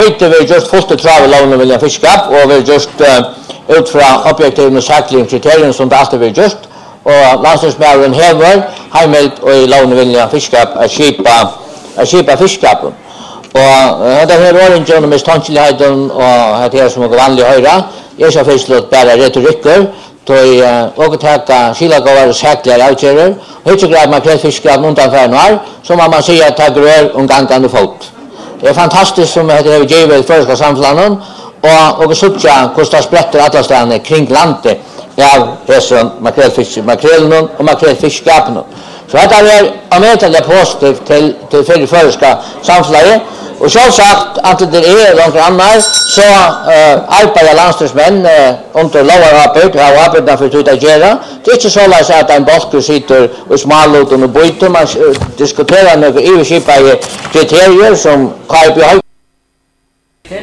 Ute vi just fullt travel lovna vilja fiskap og vi just ut fra objektive og saklige kriterier som det alltid vi just og landstingsmæren hever heimeldt og i lovna vilja fiskap at skipa fiskapen. Og det her åringen med ståndkjeligheten og det her som er vanlig høyre er så først bare retorikker til å ta skilagåver og saklige avkjører og ikke greit makrellfiskapen utenfor nå så må man si at det grør gangande fot. Det er fantastisk som det har givet i førske samfunnet og suttja hvordan det spretter alle stedene kring landet av disse makrellene og makrellfiskapene. Så dette er avmetelig positivt til førske samfunnet. Og selvsagt at det er noen annet, så arbeider landstingsmenn under lovarbeid, har arbeidet for å gjøre. Det er ikke så at en bolker sitter og smaluten og bøyter. Man diskuterer noen iverskipede kriterier som KIP har